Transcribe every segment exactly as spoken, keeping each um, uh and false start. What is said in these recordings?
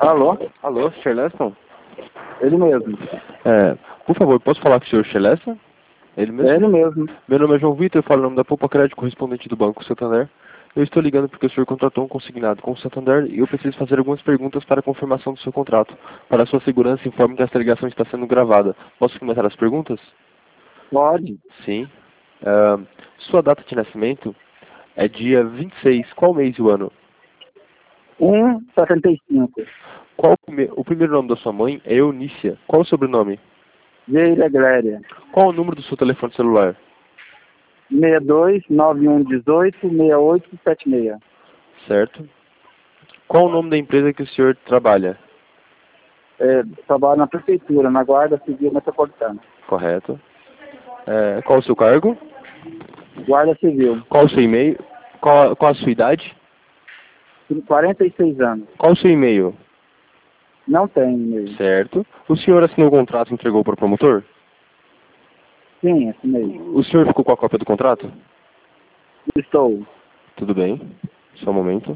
Alô? Alô, Sherleston? Ele mesmo. É, por favor, posso falar com o senhor Sherleston? Ele mesmo? É ele mesmo. Meu nome é João Vitor, eu falo em nome da Poupa Crédito, correspondente do Banco Santander. Eu estou ligando porque o senhor contratou um consignado com o Santander e eu preciso fazer algumas perguntas para a confirmação do seu contrato. Para a sua segurança, informe que esta ligação está sendo gravada. Posso começar as perguntas? Pode. Sim. Ah, sua data de nascimento é dia vinte e seis. Qual mês e o ano? um setenta e cinco. Qual o, prime- o primeiro nome da sua mãe é Eunícia. Qual o sobrenome? Veira Gléria. Qual o número do seu telefone celular? seis dois nove um um oito seis oito sete seis. Certo. Qual o nome da empresa que o senhor trabalha? É, trabalho na prefeitura, na Guarda Civil Metropolitana. Correto. É, qual o seu cargo? Guarda Civil. Qual o seu e-mail? Qual, qual a sua idade? Tenho quarenta e seis anos. Qual o seu e-mail? Não tem e-mail. Certo. O senhor assinou o contrato e entregou para o promotor? Sim, esse e-mail. O senhor ficou com a cópia do contrato? Estou. Tudo bem. Só um momento.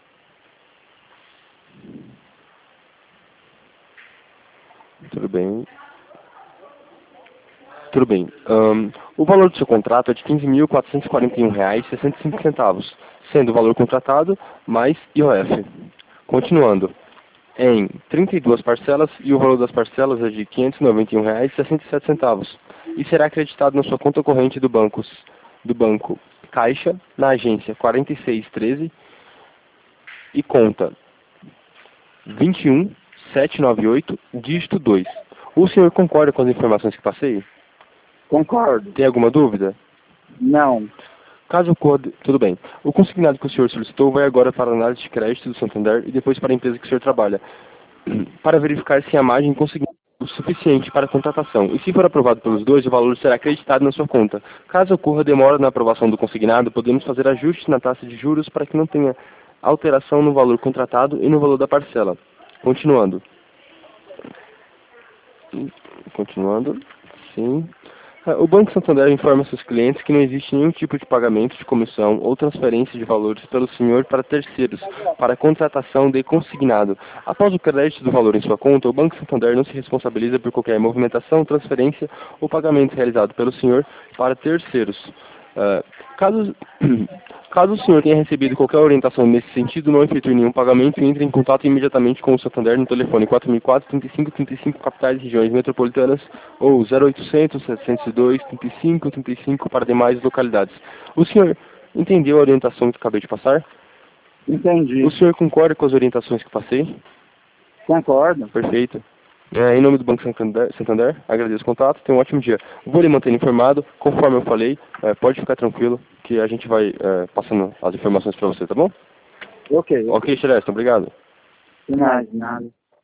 Tudo bem. Tudo bem. Ahn, o valor do seu contrato é de quinze mil quatrocentos e quarenta e um reais e sessenta e cinco centavos, sendo o valor contratado mais I O F. Continuando, em trinta e duas parcelas e o valor das parcelas é de quinhentos e noventa e um reais e sessenta e sete centavos e será acreditado na sua conta corrente do banco, do banco Caixa, na agência quarenta e seis treze e conta vinte e um setecentos e noventa e oito, dígito dois. O senhor concorda com as informações que passei? Concordo. Tem alguma dúvida? Não. Caso ocorra, tudo bem. O consignado que o senhor solicitou vai agora para a análise de crédito do Santander e depois para a empresa que o senhor trabalha, para verificar se a margem conseguiu o suficiente para a contratação. E se for aprovado pelos dois, o valor será acreditado na sua conta. Caso ocorra demora na aprovação do consignado, podemos fazer ajustes na taxa de juros para que não tenha alteração no valor contratado e no valor da parcela. Continuando. Continuando. Sim. O Banco Santander informa seus clientes que não existe nenhum tipo de pagamento de comissão ou transferência de valores pelo senhor para terceiros, para a contratação de consignado. Após o crédito do valor em sua conta, o Banco Santander não se responsabiliza por qualquer movimentação, transferência ou pagamento realizado pelo senhor para terceiros. Uh, caso, caso o senhor tenha recebido qualquer orientação nesse sentido, não efetue nenhum pagamento e entre em contato imediatamente com o Santander no telefone quatro mil e quatro, trinta e cinco, trinta e cinco, capitais e regiões metropolitanas ou zero oitocentos, setecentos e dois, trinta e cinco, trinta e cinco para demais localidades. O senhor entendeu a orientação que acabei de passar? Entendi. O senhor concorda com as orientações que passei? Concordo. Perfeito. É, em nome do Banco Santander, Santander, agradeço o contato, tenha um ótimo dia. Vou lhe manter informado, conforme eu falei, é, pode ficar tranquilo que a gente vai é, passando as informações para você, tá bom? Ok. Ok, Xereston, obrigado. De nada, de nada.